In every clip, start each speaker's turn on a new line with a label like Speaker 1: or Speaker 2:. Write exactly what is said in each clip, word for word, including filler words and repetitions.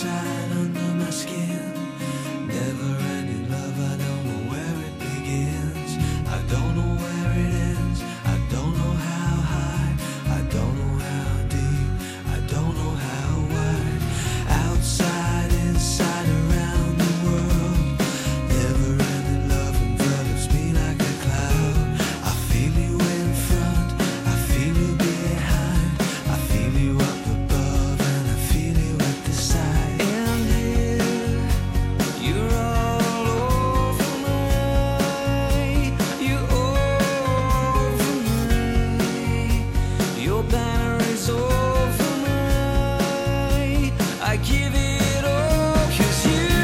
Speaker 1: inside under my skin. Never ending love, I don't know where it begins. I don't know where it ends. I don't know how high. I don't know how deep. I don't know how wide. Outside, inside, around the world. Never ending love envelops me like a cloud. I feel you in front. I feel you behind. I feel you up above and I feel you at the side. And here, you're all over me. You're over me. Your banner is over me. I give it all 'cause you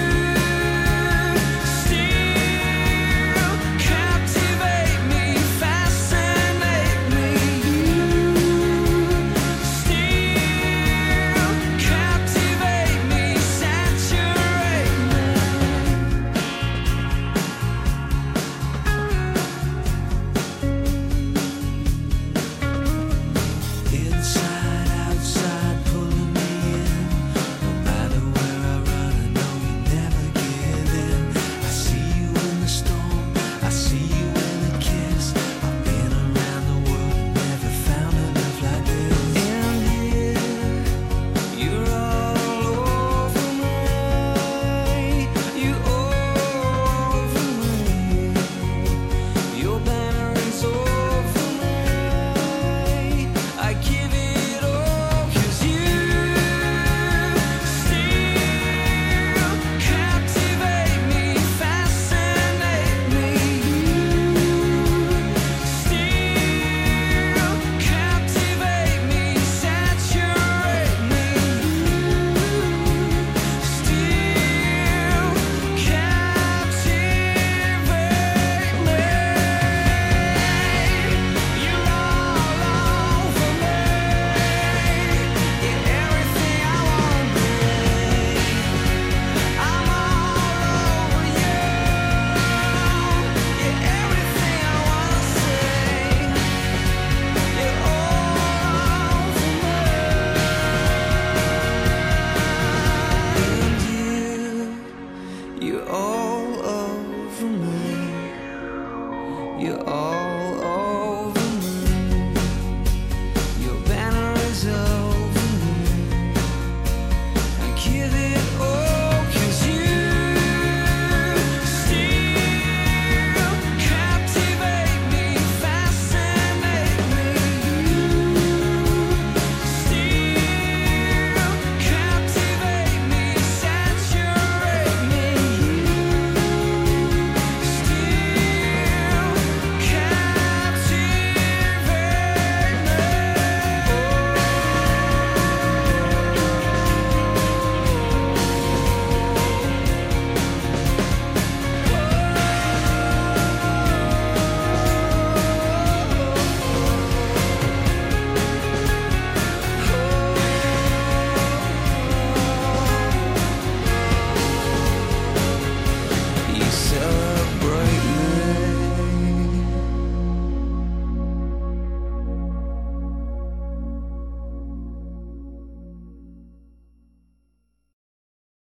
Speaker 1: still captivate me, fascinate me. You still captivate me, saturate me. Inside, outside, pulling me in. No matter where I run, I know you never give in. I see you in the storm, I see you in a kiss. I've been around the world, never found a love like this. And here, you're all over me. You're over me. Your banner is over me. I give it all 'cause you still captivate me, fascinate me. You still captivate me, saturate me. You still captivate me. You're all over me. You're everything I wanna be. I'm all over you. You're everything I wanna say. You're all over me. And you, you're all over me. You're all